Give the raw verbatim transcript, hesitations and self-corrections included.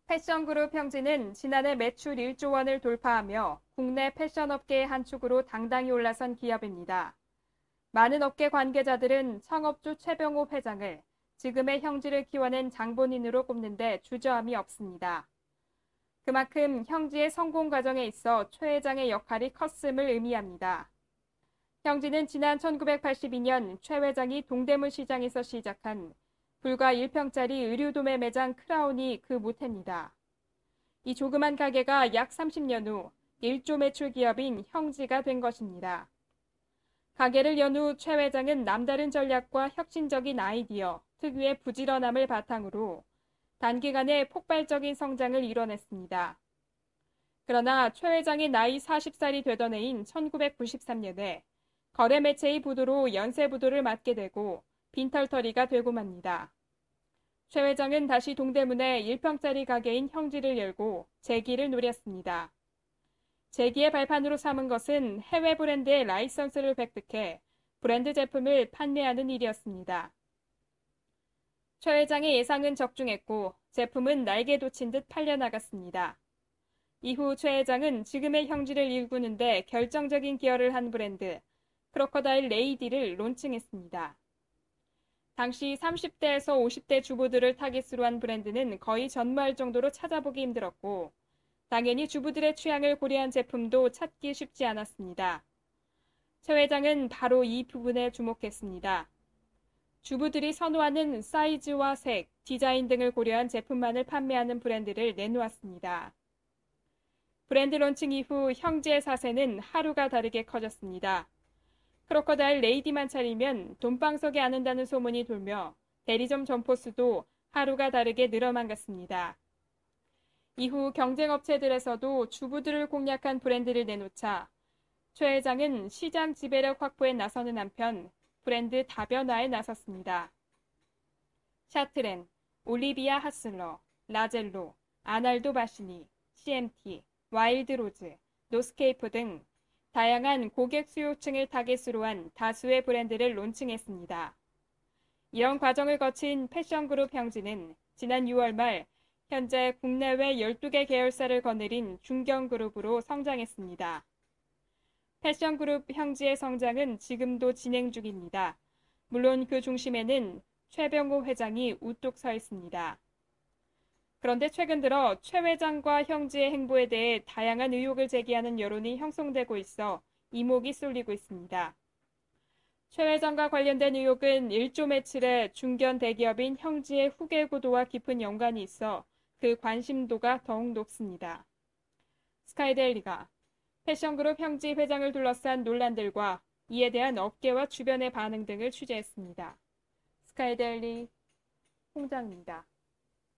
패션그룹 형지는 지난해 매출 일조 원을 돌파하며 국내 패션업계의 한 축으로 당당히 올라선 기업입니다. 많은 업계 관계자들은 창업주 최병호 회장을 지금의 형지를 키워낸 장본인으로 꼽는데 주저함이 없습니다. 그만큼 형지의 성공 과정에 있어 최 회장의 역할이 컸음을 의미합니다. 형지는 지난 천구백팔십이 년 최 회장이 동대문 시장에서 시작한 불과 일 평짜리 의류도매 매장 크라운이 그 모태입니다. 이 조그만 가게가 약 삼십 년 후 일조 매출 기업인 형지가 된 것입니다. 가게를 연 후 최 회장은 남다른 전략과 혁신적인 아이디어, 특유의 부지런함을 바탕으로 단기간에 폭발적인 성장을 이뤄냈습니다. 그러나 최 회장이 나이 마흔 살이 되던 해인 천구백구십삼 년에 거래 매체의 부도로 연쇄 부도를 맞게 되고 빈털터리가 되고 맙니다. 최 회장은 다시 동대문에 일 평짜리 가게인 형지를 열고 재기를 노렸습니다. 재기의 발판으로 삼은 것은 해외 브랜드의 라이선스를 획득해 브랜드 제품을 판매하는 일이었습니다. 최 회장의 예상은 적중했고 제품은 날개 돋친 듯 팔려나갔습니다. 이후 최 회장은 지금의 형지를 일구는 데 결정적인 기여를 한 브랜드 크로커다일 레이디를 론칭했습니다. 당시 삼십 대에서 오십 대 주부들을 타깃으로 한 브랜드는 거의 전무할 정도로 찾아보기 힘들었고 당연히 주부들의 취향을 고려한 제품도 찾기 쉽지 않았습니다. 최 회장은 바로 이 부분에 주목했습니다. 주부들이 선호하는 사이즈와 색, 디자인 등을 고려한 제품만을 판매하는 브랜드를 내놓았습니다. 브랜드 론칭 이후 형지의 사세는 하루가 다르게 커졌습니다. 크로커다일 레이디만 차리면 돈방석에 앉는다는 소문이 돌며 대리점 점포수도 하루가 다르게 늘어만 갔습니다. 이후 경쟁업체들에서도 주부들을 공략한 브랜드를 내놓자 최 회장은 시장 지배력 확보에 나서는 한편 브랜드 다변화에 나섰습니다. 샤트렌, 올리비아 하슬러, 라젤로, 아날도 바시니, 씨엠티, 와일드로즈, 노스케이프 등 다양한 고객 수요층을 타깃으로 한 다수의 브랜드를 론칭했습니다. 이런 과정을 거친 패션그룹 형지는 지난 유월 말 현재 국내외 열두 개 계열사를 거느린 중견그룹으로 성장했습니다. 패션그룹 형지의 성장은 지금도 진행 중입니다. 물론 그 중심에는 최병호 회장이 우뚝 서 있습니다. 그런데 최근 들어 최 회장과 형지의 행보에 대해 다양한 의혹을 제기하는 여론이 형성되고 있어 이목이 쏠리고 있습니다. 최 회장과 관련된 의혹은 일조 매출의 중견 대기업인 형지의 후계 구도와 깊은 연관이 있어 그 관심도가 더욱 높습니다. 스카이데일리가 패션그룹 형지 회장을 둘러싼 논란들과 이에 대한 업계와 주변의 반응 등을 취재했습니다. 스카이데일리 홍장입니다.